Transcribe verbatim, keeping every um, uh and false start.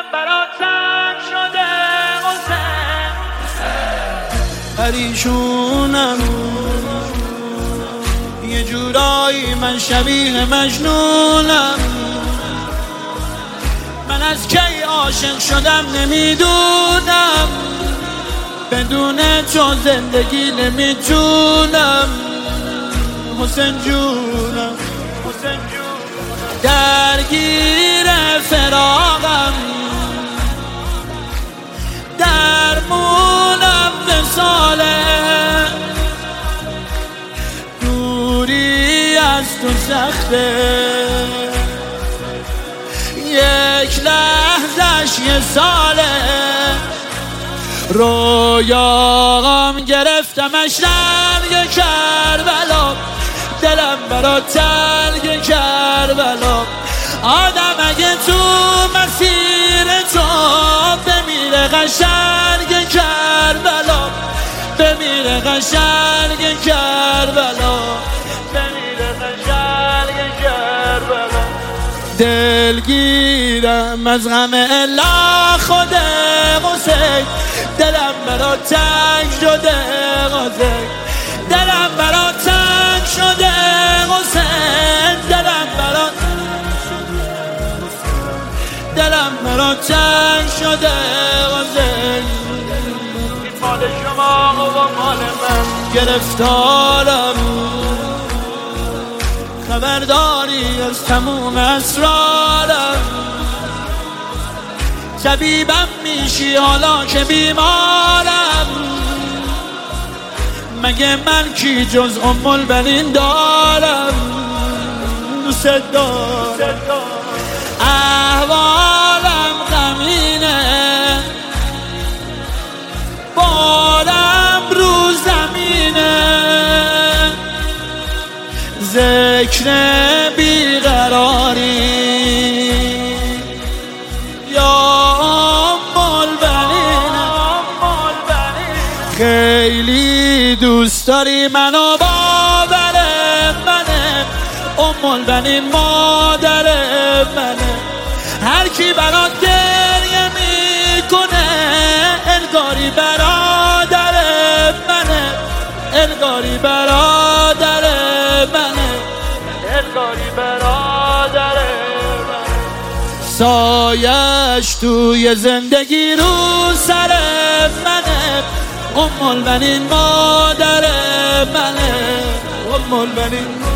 برات تنگ شده حسین پریشونم یه جورایی من شبیه مجنونم من از کی عاشق شدم نمیدونم بدون تو زندگی نمیتونم حسین جونم حسین جونم درگیر فراقم درمونم وصاله دوری از تو سخته یک لحظش یه ساله رویاغم گرفتمش رنگ کربلا دلم برا تلگ کربلا آدم اگه تو مسیر تو بمیره قشنگ کربلا بمیره قشنگ کربلا بمیره قشنگ کربلا دلگیرم از غم الا خود حسین دلم برا تنگ شده حسین دلم برا تنگ شده حسین دلم برا دلم برا تنگ شده حسین این مال شما و مال من گرفتارم خبرداری از تموم اسرارم طبیبم میشی حالا که بیمارم مگه من کی جز ام البنین دارم دوست دارم احوالم غمینه بارم رو زمینه ذکر بیقراری خیلی دوست داری منو باور منه ام البنین مادر منه هر کی برات گریه میکنه انگاری برادر منه انگاری برادر منه انگاری برادر منه سایش توی زندگی رو سر منه ام البنین مادر منه ام البنین